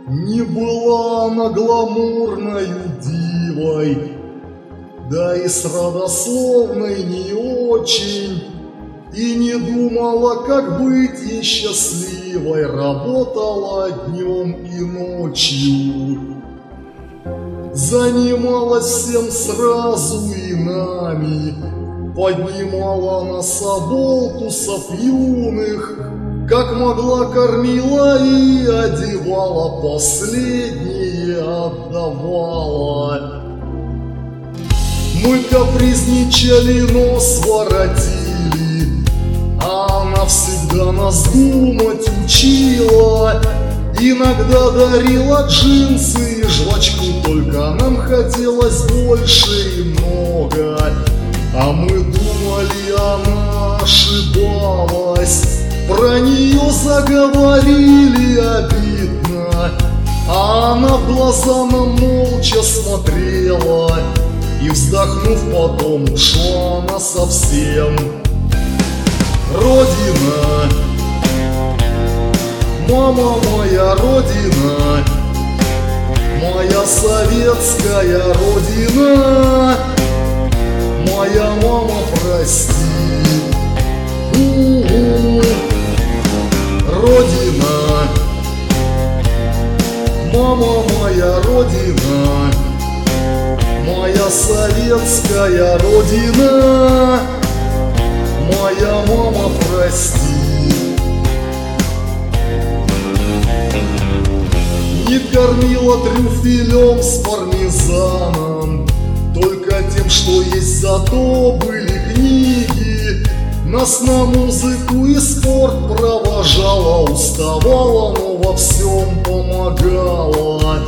Не была она гламурною дивой, да и с родословной не очень, и не думала, как быть ей счастливой, работала днем и ночью. Занималась всем сразу и нами, поднимала на соболтусов юных, как могла кормила и одевала, последнее отдавала. Мы капризничали, нос воротили, а она всегда нас думать учила. Иногда дарила джинсы и жвачку, только нам хотелось больше и много. А мы думали, она ошибалась, про нее заговорили обидно, а она в глаза нам молча смотрела, и вздохнув потом ушла она совсем. Родина, мама моя родина, моя советская родина, моя мама, прости. Родина, мама моя родина, моя советская родина, моя мама, прости. Не кормила трюфелем с пармезаном, только тем, что есть, зато были книги. Нас на музыку и спорт провожала, уставала, но во всем помогала.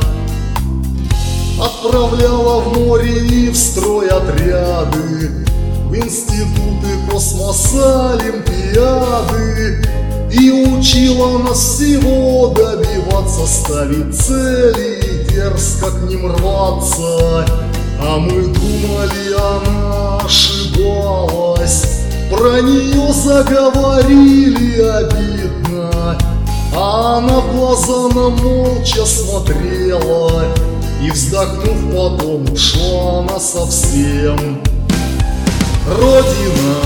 Отправляла в море и в стройотряды, в институты, космоса, олимпиады, и учила нас всего добиваться, ставить цели и дерзко к ним рваться. А мы думали, она ошибалась, про нее заговорили обидно, а она в глаза нам молча смотрела, и вздохнув потом ушла она совсем. Родина,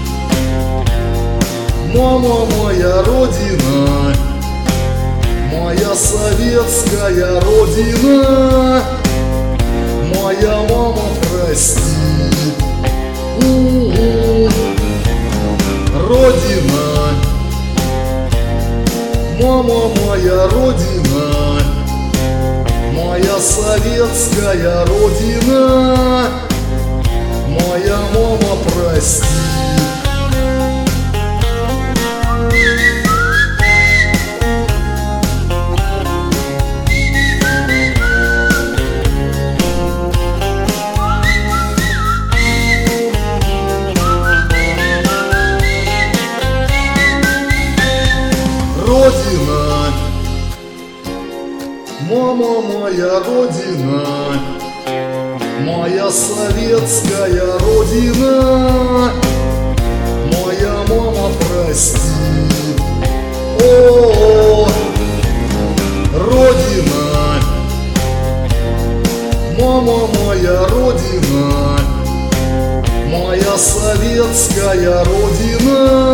мама моя родина, моя советская родина, моя мама, прости. Родина, мама моя родина, моя советская родина, моя мама, прости. Родина, мама моя родина, моя советская родина, моя мама, прости. О, родина, мама моя родина, моя советская родина,